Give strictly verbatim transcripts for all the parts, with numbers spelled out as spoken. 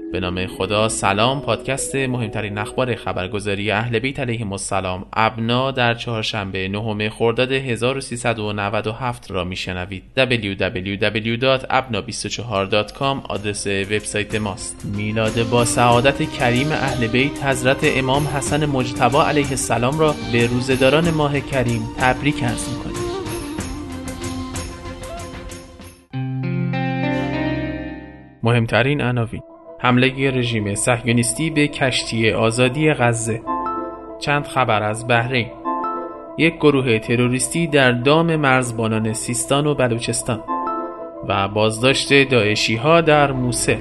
به نام خدا. سلام. پادکست مهمترین اخبار خبرگزاری اهل بیت علیهم السلام ابنا در چهارشنبه نهم خرداد هزار و سیصد و نود و هفت را میشنوید. دبلیو دبلیو دبلیو دات ابنا بیست و چهار دات کام آدرس وبسایت ماست. میلاد با سعادت کریم اهل بیت حضرت امام حسن مجتبی علیه السلام را به روزه‌داران ماه کریم تبریک عرض می‌کنیم. مهمترین عناوین: حمله رژیم صهیونیستی به کشتی آزادی غزه، چند خبر از بحرین، یک گروه تروریستی در دام مرزبانان سیستان و بلوچستان و بازداشت داعشی‌ها در موصل.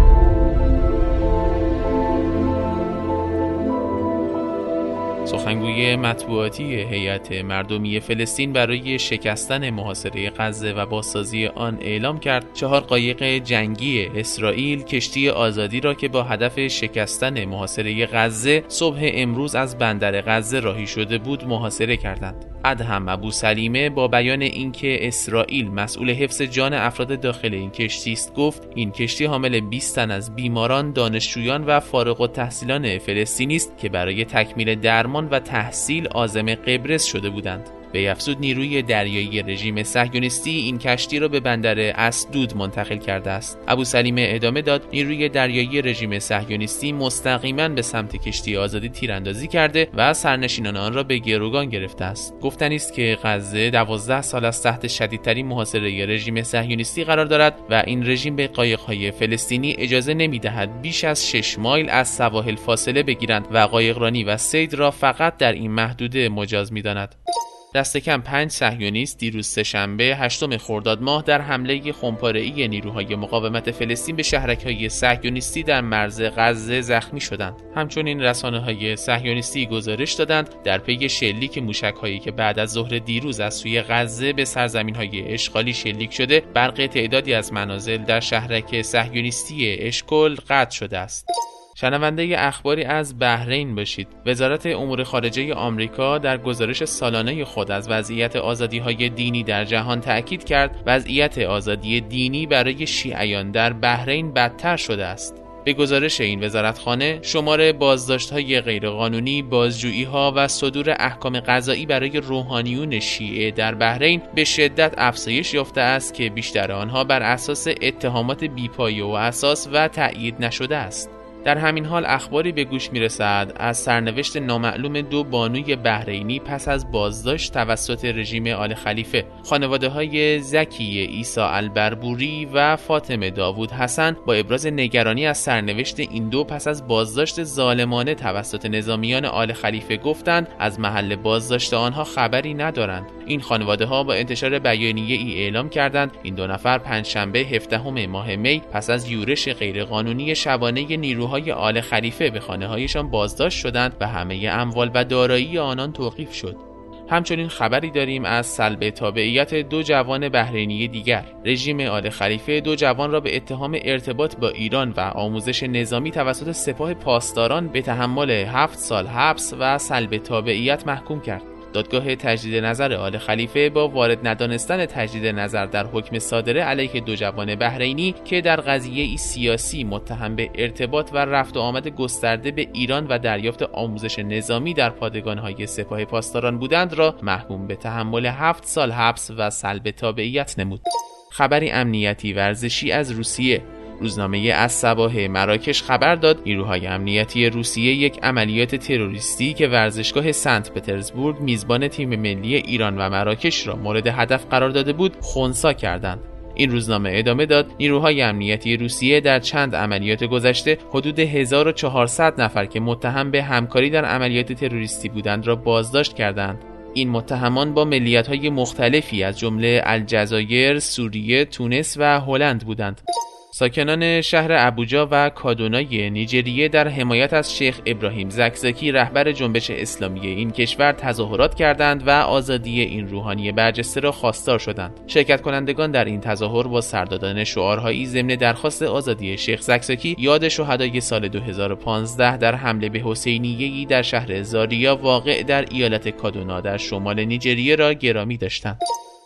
سخنگوی مطبوعاتی هیئت مردمی فلسطین برای شکستن محاصره غزه و بازسازی آن اعلام کرد چهار قایق جنگی اسرائیل کشتی آزادی را که با هدف شکستن محاصره غزه صبح امروز از بندر غزه راهی شده بود محاصره کردند. ادهم ابوسلیمه با بیان اینکه اسرائیل مسئول حفظ جان افراد داخل این کشتی است گفت این کشتی حامل بیست تن از بیماران، دانشجویان و فارغ التحصیلان فلسطینی است که برای تکمیل درمان و تحصیل عازم قبرس شده بودند. به افزود نیروی دریایی رژیم صهیونیستی این کشتی را به بندر اسدود منتقل کرده است. ابوسلیمه ادامه داد نیروی دریایی رژیم صهیونیستی مستقیما به سمت کشتی آزادی تیراندازی کرده و سرنشینان آن را به گروگان گرفته است. گفتنی است که غزه دوازده سال است تحت شدیدترین محاصره رژیم صهیونیستی قرار دارد و این رژیم به قایق‌های فلسطینی اجازه نمی‌دهد بیش از شش مایل از سواحل فاصله بگیرند و قایقرانی و صید را فقط در این محدوده مجاز می‌داند. دست کم پنج صهیونیست دیروز سه‌شنبه هشتم خرداد ماه در حمله خمپاره‌ای نیروهای مقاومت فلسطین به شهرک‌های صهیونیستی در مرز غزه زخمی شدند. همچنین رسانه‌های صهیونیستی گزارش دادند در پی شلیک موشک‌هایی که بعد از ظهر دیروز از سوی غزه به سرزمین‌های اشغالی شلیک شده، برق تعدادی از منازل در شهرک صهیونیستی اشکل قطع شده است. شنونده اخباری از بحرین باشید. وزارت امور خارجه آمریکا در گزارش سالانه خود از وضعیت آزادی‌های دینی در جهان تأکید کرد وضعیت آزادی دینی برای شیعیان در بحرین بدتر شده است. به گزارش این وزارتخانه شمار بازداشت‌های غیرقانونی، بازجویی‌ها و صدور احکام قضایی برای روحانیون شیعه در بحرین به شدت افزایش یافته است که بیشتر آنها بر اساس اتهامات بی‌پایه و اساس و تأیید نشده است. در همین حال اخباری به گوش میرسد از سرنوشت نامعلوم دو بانوی بحرینی پس از بازداشت توسط رژیم آل خلیفه. خانواده‌های زکی عیسی البربوری و فاطمه داوود حسن با ابراز نگرانی از سرنوشت این دو پس از بازداشت ظالمانه توسط نظامیان آل خلیفه گفتند از محل بازداشت آنها خبری ندارند. این خانواده‌ها با انتشار بیانیه‌ای اعلام کردند این دو نفر پنجشنبه هفدهم ماه می پس از یورش غیرقانونی شبانه نیروهای آل خلیفه به خانه‌هایشان بازداشت شدند و همه اموال و دارایی آنان توقیف شد. همچنین خبری داریم از سلب تابعیت دو جوان بحرینی دیگر. رژیم آل خلیفه دو جوان را به اتهام ارتباط با ایران و آموزش نظامی توسط سپاه پاسداران به تحمل هفت سال حبس و سلب تابعیت محکوم کرد. دادگاه تجدید نظر آل خلیفه با وارد ندانستن تجدید نظر در حکم صادره علیه دو جوان بحرینی که در قضیه سیاسی متهم به ارتباط و رفت و آمد گسترده به ایران و دریافت آموزش نظامی در پادگان‌های سپاه پاسداران بودند را محکوم به تحمل هفت سال حبس و سلب تابعیت نمود. خبری امنیتی ورزشی از روسیه. روزنامه الصباح مراکش خبر داد نیروهای امنیتی روسیه یک عملیات تروریستی که ورزشگاه سنت پترزبورگ میزبان تیم ملی ایران و مراکش را مورد هدف قرار داده بود خنثی کردند. این روزنامه ادامه داد نیروهای امنیتی روسیه در چند عملیات گذشته حدود هزار و چهارصد نفر که متهم به همکاری در عملیات تروریستی بودند را بازداشت کردند. این متهمان با ملیت‌های مختلفی از جمله الجزایر، سوریه، تونس و هلند بودند. ساکنان شهر ابوجا و کادونای نیجریه در حمایت از شیخ ابراهیم زکزاکی رهبر جنبش اسلامی این کشور تظاهرات کردند و آزادی این روحانی برجسته را خواستار شدند. شرکت کنندگان در این تظاهر با سر دادن شعارهایی ضمن درخواست آزادی شیخ زکزاکی یاد شهدای سال دو هزار و پانزده در حمله به حسینیه‌ای در شهر زاریا واقع در ایالت کادونا در شمال نیجریه را گرامی داشتند.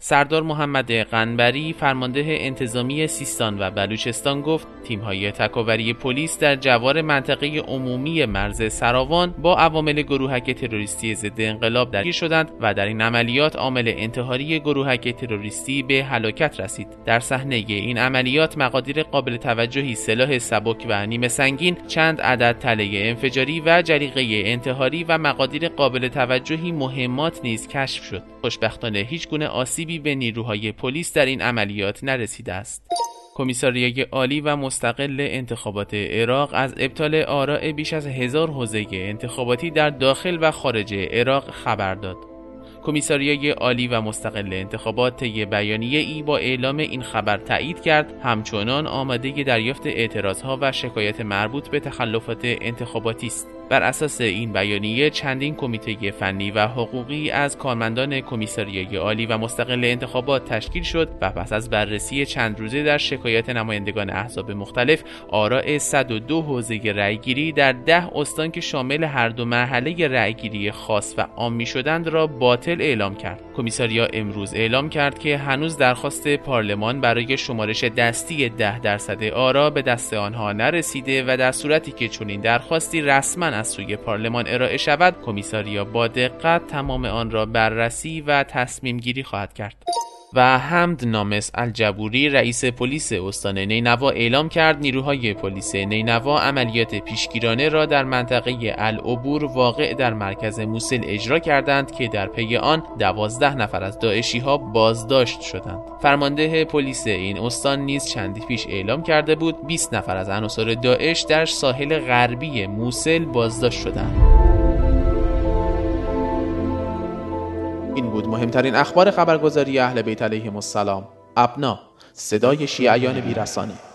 سردار محمد قنبری فرمانده انتظامی سیستان و بلوچستان گفت تیم‌های تکاوری پلیس در جوار منطقه عمومی مرز سراوان با عوامل گروهک تروریستی ضد انقلاب درگیر شدند و در این عملیات عامل انتحاری گروهک تروریستی به هلاکت رسید. در صحنه این عملیات مقادیر قابل توجهی سلاح سبک و نیمه سنگین، چند عدد تله انفجاری و جلیقه انتحاری و مقادیر قابل توجهی مهمات نیز کشف شد. خوشبختانه هیچ گونه آسیبی به نیروهای پلیس در این عملیات نرسیده است. کمیساریای عالی و مستقل انتخابات عراق از ابطال آراء بیش از هزار حوزه انتخاباتی در داخل و خارج عراق خبر داد. کمیساریای عالی و مستقل انتخابات طی بیانیه ای با اعلام این خبر تایید کرد همچنان آماده دریافت اعتراضها و شکایت مربوط به تخلفات انتخاباتی است. بر اساس این بیانیه چندین کمیته فنی و حقوقی از کارمندان کمیساریای عالی و مستقل انتخابات تشکیل شد و پس از بررسی چند روزه در شکایت نمایندگان احزاب مختلف، آراء صد و دو حوزه رأیگیری در ده استان که شامل هر دو مرحله رأیگیری خاص و عام می‌شدند را باطل اعلام کرد. کمیساریا امروز اعلام کرد که هنوز درخواست پارلمان برای شمارش دستی ده درصد آرا به دست آنها نرسیده و در صورتی که چنین درخواستی رسما از سوی پارلمان ارائه شود، کمیساریا با دقت تمام آن را بررسی و تصمیم گیری خواهد کرد. و حمد نامس الجبوری رئیس پلیس استان نینوا اعلام کرد نیروهای پلیس نینوا عملیات پیشگیرانه را در منطقه العبور واقع در مرکز موسل اجرا کردند که در پی آن دوازده نفر از داعشی ها بازداشت شدند. فرمانده پلیس این استان نیز چندی پیش اعلام کرده بود بیست نفر از عناصر داعش در ساحل غربی موسل بازداشت شدند. این بود مهمترین اخبار خبرگزاری اهل بیت علیهم السلام. ابنا، صدای شیعیان بی‌رسانه.